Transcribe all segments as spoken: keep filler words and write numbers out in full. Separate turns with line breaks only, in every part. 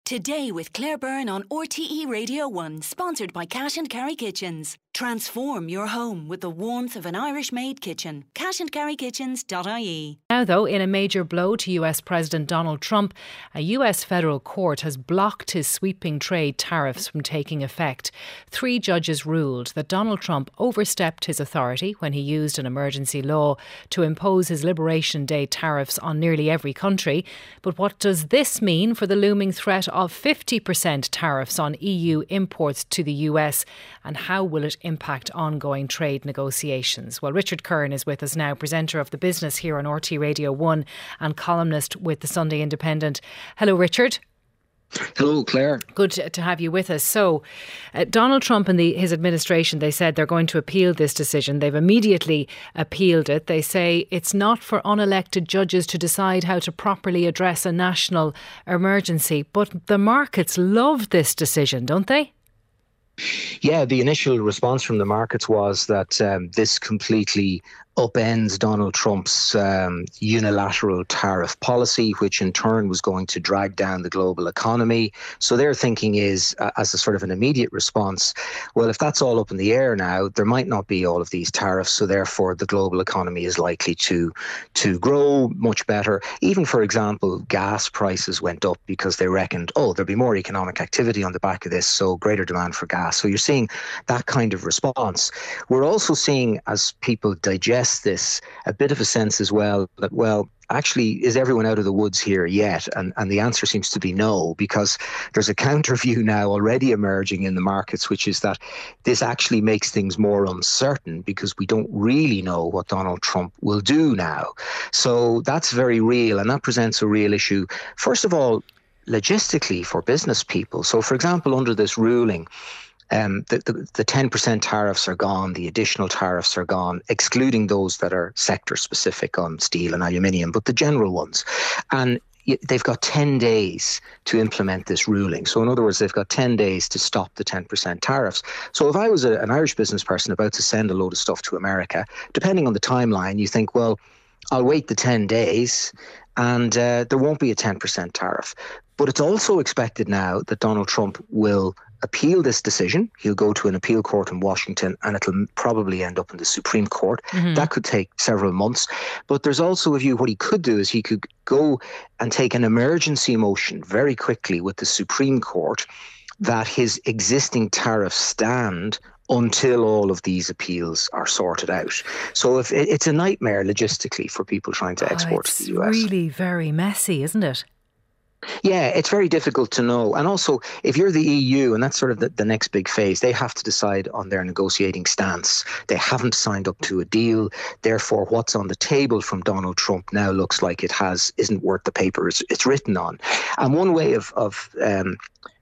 Today with Claire Byrne on R T E Radio one, sponsored by Cash and Carry Kitchens. Transform your home with the warmth of an Irish-made kitchen. cash and carry kitchens dot I E.
Now, though, in a major blow to U S President Donald Trump, a U S federal court has blocked his sweeping trade tariffs from taking effect. Three judges ruled that Donald Trump overstepped his authority when he used an emergency law to impose his Liberation Day tariffs on nearly every country. But what does this mean for the looming threat of fifty percent tariffs on E U imports to the U S, and how will it impact ongoing trade negotiations? Well, Richard Kern is with us now, presenter of The Business here on R T Radio one and columnist with the Sunday Independent. Hello, Richard.
Hello, Claire.
Good to have you with us. So, uh, Donald Trump and the, his administration, they said they're going to appeal this decision. They've immediately appealed it. They say it's not for unelected judges to decide how to properly address a national emergency. But the markets love this decision, don't they?
Yeah, the initial response from the markets was that um, this completely upends Donald Trump's um, unilateral tariff policy, which in turn was going to drag down the global economy. So their thinking is, uh, as a sort of an immediate response, well, if that's all up in the air now, there might not be all of these tariffs. So therefore, the global economy is likely to to grow much better. Even, for example, gas prices went up because they reckoned, oh, there'll be more economic activity on the back of this, so greater demand for gas. So you're seeing that kind of response. We're also seeing, as people digest this, a bit of a sense as well that, well, actually, is everyone out of the woods here yet? And and the answer seems to be no, because there's a counter view now already emerging in the markets, which is that this actually makes things more uncertain because we don't really know what Donald Trump will do now. So that's very real, and that presents a real issue. First of all, logistically for business people. So, for example, under this ruling, Um, the, the, the ten percent tariffs are gone, the additional tariffs are gone, excluding those that are sector specific on steel and aluminium, but the general ones. And they've got ten days to implement this ruling. So in other words, they've got ten days to stop the ten percent tariffs. So if I was a, an Irish business person about to send a load of stuff to America, depending on the timeline, you think, well, I'll wait the ten days and uh, there won't be a ten percent tariff. But it's also expected now that Donald Trump will appeal this decision. He'll go to an appeal court in Washington and it'll probably end up in the Supreme Court. Mm-hmm. That could take several months. But there's also a view, what he could do is he could go and take an emergency motion very quickly with the Supreme Court that his existing tariffs stand until all of these appeals are sorted out. So if it, it's a nightmare logistically for people trying to export
oh,
to the U S.
It's really very messy, isn't it?
Yeah, it's very difficult to know. And also, if you're the E U, and that's sort of the, the next big phase, they have to decide on their negotiating stance. They haven't signed up to a deal. Therefore, what's on the table from Donald Trump now looks like it has isn't worth the paper it's, it's written on. And one way of, of um,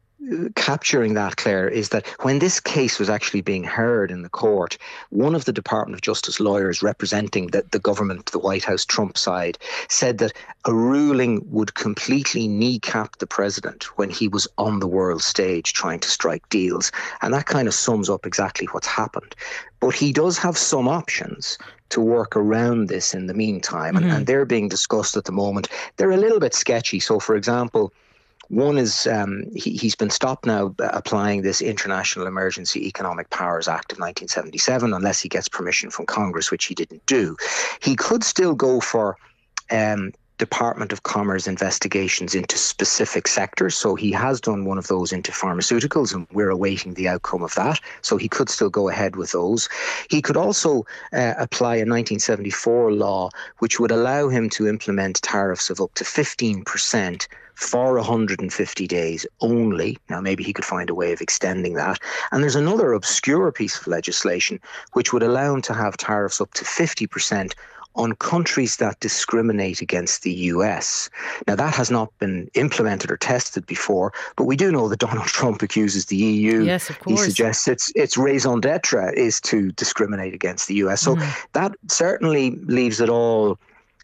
capturing that, Claire, is that when this case was actually being heard in the court, one of the Department of Justice lawyers representing the, the government, the White House Trump side, said that a ruling would completely kneecap the president when he was on the world stage trying to strike deals. And that kind of sums up exactly what's happened. But he does have some options to work around this in the meantime, mm-hmm. and, and they're being discussed at the moment. They're a little bit sketchy. So, for example, one is um, he, he's been stopped now applying this International Emergency Economic Powers Act of nineteen seventy-seven unless he gets permission from Congress, which he didn't do. He could still go for um, Department of Commerce investigations into specific sectors. So he has done one of those into pharmaceuticals, and we're awaiting the outcome of that. So he could still go ahead with those. He could also uh, apply a nineteen seventy-four law, which would allow him to implement tariffs of up to fifteen percent for one hundred fifty days only. Now, maybe he could find a way of extending that. And there's another obscure piece of legislation which would allow him to have tariffs up to fifty percent on countries that discriminate against the U S. Now, that has not been implemented or tested before, but we do know that Donald Trump accuses the E U.
Yes, of course.
He suggests its, its raison d'etre is to discriminate against the U S. So mm. that certainly leaves it all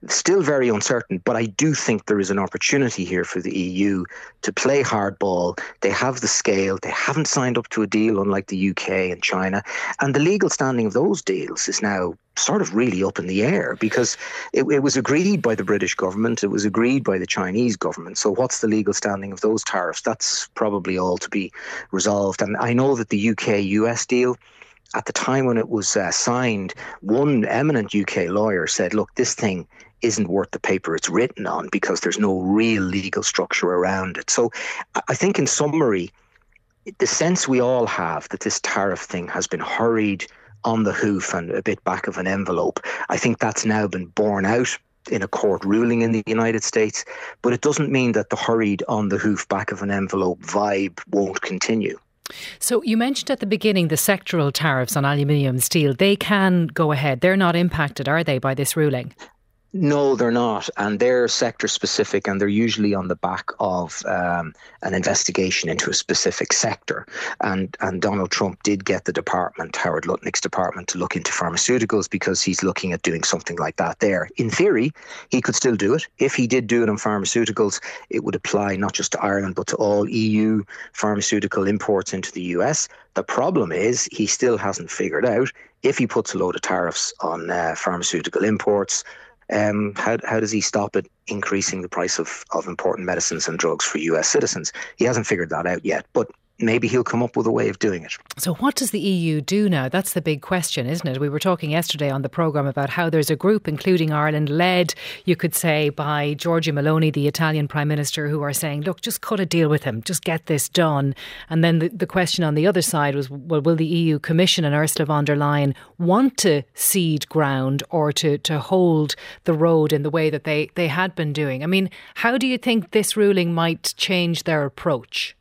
still very uncertain, but I do think there is an opportunity here for the E U to play hardball. They have the scale. They haven't signed up to a deal, unlike the U K and China. And the legal standing of those deals is now sort of really up in the air, because it, it was agreed by the British government. It was agreed by the Chinese government. So what's the legal standing of those tariffs? That's probably all to be resolved. And I know that the U K U S deal, at the time when it was uh, signed, one eminent U K lawyer said, look, this thing isn't worth the paper it's written on, because there's no real legal structure around it. So I think, in summary, the sense we all have that this tariff thing has been hurried on the hoof and a bit back of an envelope, I think that's now been borne out in a court ruling in the United States. But it doesn't mean that the hurried on the hoof, back of an envelope vibe won't continue.
So you mentioned at the beginning the sectoral tariffs on aluminium and steel. They can go ahead. They're not impacted, are they, by this ruling?
No, they're not. And they're sector specific, and they're usually on the back of um, an investigation into a specific sector. And and Donald Trump did get the department, Howard Lutnick's department, to look into pharmaceuticals, because he's looking at doing something like that there. In theory, he could still do it. If he did do it on pharmaceuticals, it would apply not just to Ireland, but to all E U pharmaceutical imports into the U S. The problem is he still hasn't figured out, if he puts a load of tariffs on uh, pharmaceutical imports, Um, how how does he stop it increasing the price of, of important medicines and drugs for U S citizens? He hasn't figured that out yet, but maybe he'll come up with a way of doing it.
So what does the E U do now? That's the big question, isn't it? We were talking yesterday on the programme about how there's a group, including Ireland, led, you could say, by Giorgia Meloni, the Italian Prime Minister, who are saying, look, just cut a deal with him, just get this done. And then the, the question on the other side was, well, will the E U Commission and Ursula von der Leyen want to cede ground or to, to hold the road in the way that they, they had been doing? I mean, how do you think this ruling might change their approach?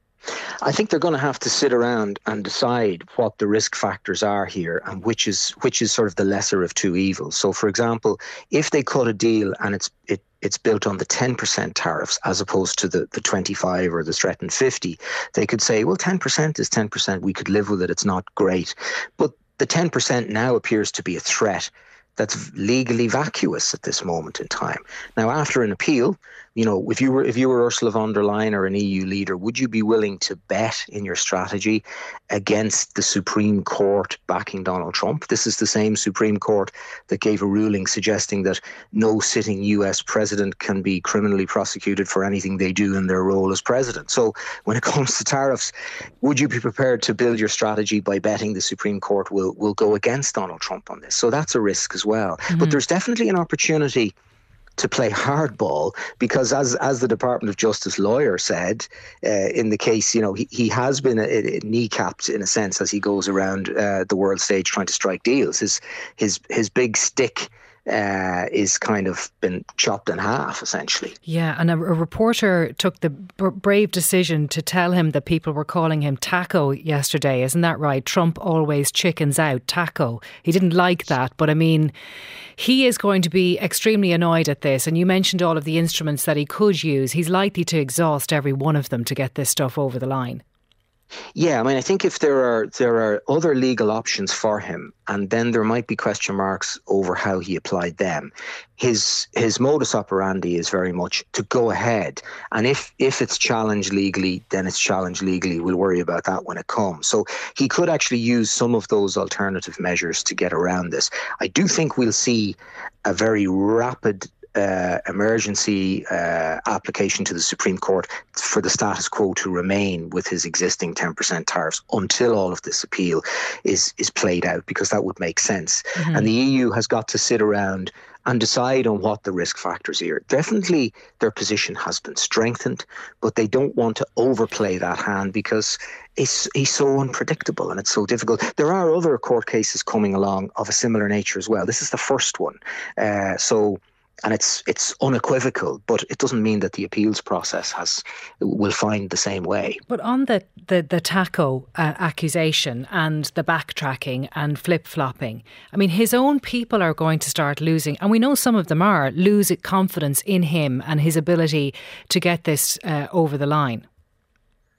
I think they're going to have to sit around and decide what the risk factors are here, and which is which is sort of the lesser of two evils. So, for example, if they cut a deal and it's it, it's built on the ten percent tariffs as opposed to the, the twenty-five or the threatened fifty, they could say, well, ten percent is ten percent. We could live with it. It's not great. But the ten percent now appears to be a threat that's legally vacuous at this moment in time. Now, after an appeal, you know, if you were if you were Ursula von der Leyen or an E U leader, would you be willing to bet in your strategy against the Supreme Court backing Donald Trump? This is the same Supreme Court that gave a ruling suggesting that no sitting U S president can be criminally prosecuted for anything they do in their role as president. So when it comes to tariffs, would you be prepared to build your strategy by betting the Supreme Court will, will go against Donald Trump on this? So that's a risk as well. Mm-hmm. But there's definitely an opportunity to play hardball, because as as the Department of Justice lawyer said, uh, in the case, you know, he, he has been a, a kneecapped in a sense as he goes around uh, the world stage trying to strike deals. His his his big stick Uh, is kind of been chopped in half, essentially.
Yeah, and a, a reporter took the b- brave decision to tell him that people were calling him Taco yesterday. Isn't that right? Trump always chickens out, Taco. He didn't like that, but I mean, he is going to be extremely annoyed at this. And you mentioned all of the instruments that he could use. He's likely to exhaust every one of them to get this stuff over the line.
Yeah, I mean, I think if there are there are other legal options for him, and then there might be question marks over how he applied them. His his modus operandi is very much to go ahead, and if if it's challenged legally, then it's challenged legally. We'll worry about that when it comes. So he could actually use some of those alternative measures to get around this. I do think we'll see a very rapid Uh, emergency uh, application to the Supreme Court for the status quo to remain with his existing ten percent tariffs until all of this appeal is is played out, because that would make sense. Mm-hmm. And the E U has got to sit around and decide on what the risk factors are. Definitely their position has been strengthened, but they don't want to overplay that hand, because it's, he's so unpredictable and it's so difficult. There are other court cases coming along of a similar nature as well. This is the first one. Uh, so... And it's it's unequivocal, but it doesn't mean that the appeals process has will find the same way.
But on the the, the Taco uh, accusation and the backtracking and flip-flopping, I mean, his own people are going to start losing, and we know some of them are, lose confidence in him and his ability to get this uh, over the line.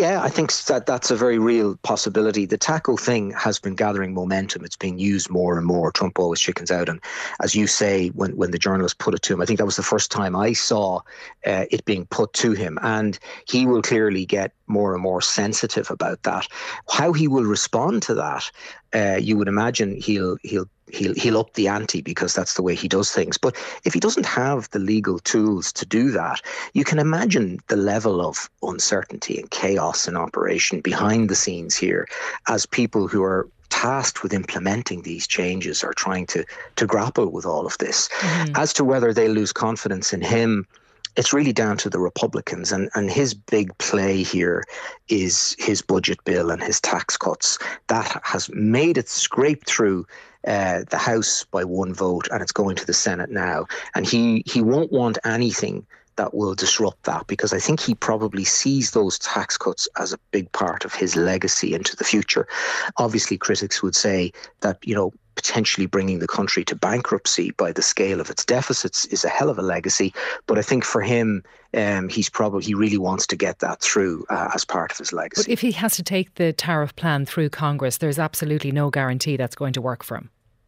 Yeah, I think that that's a very real possibility. The taco thing has been gathering momentum. It's being used more and more. Trump always chickens out. And as you say, when, when the journalist put it to him, I think that was the first time I saw uh, it being put to him. And he will clearly get more and more sensitive about that. How he will respond to that, uh, you would imagine he'll he'll he'll he'll up the ante, because that's the way he does things. But if he doesn't have the legal tools to do that, you can imagine the level of uncertainty and chaos in operation behind the scenes here, as people who are tasked with implementing these changes are trying to to grapple with all of this. Mm-hmm. As to whether they lose confidence in him, it's really down to the Republicans, and, and his big play here is his budget bill and his tax cuts. That has made it scrape through uh, the House by one vote, and it's going to the Senate now. And he, he won't want anything that will disrupt that, because I think he probably sees those tax cuts as a big part of his legacy into the future. Obviously, critics would say that, you know, potentially bringing the country to bankruptcy by the scale of its deficits is a hell of a legacy. But I think for him, um, he's probably he really wants to get that through uh, as part of his legacy.
But if he has to take the tariff plan through Congress, there's absolutely no guarantee that's going to work for him.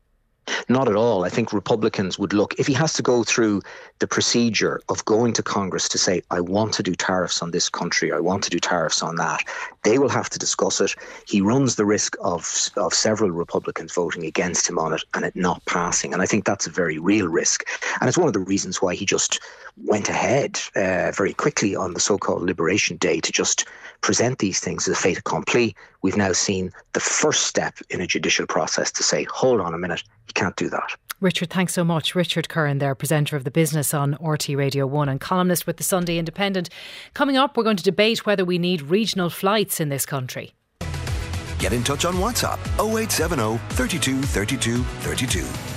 Not at all. I think Republicans would look, if he has to go through the procedure of going to Congress to say, I want to do tariffs on this country, I want to do tariffs on that, they will have to discuss it. He runs the risk of of several Republicans voting against him on it and it not passing. And I think that's a very real risk. And it's one of the reasons why he just went ahead uh, very quickly on the so-called Liberation Day to just present these things as a fait accompli. We've now seen the first step in a judicial process to say, hold on a minute, you can't do that.
Richard, thanks so much. Richard Curran there, presenter of The Business on R T Radio one and columnist with the Sunday Independent. Coming up, we're going to debate whether we need regional flights in this country.
Get in touch on WhatsApp oh eight seven oh, three two, three two, three two.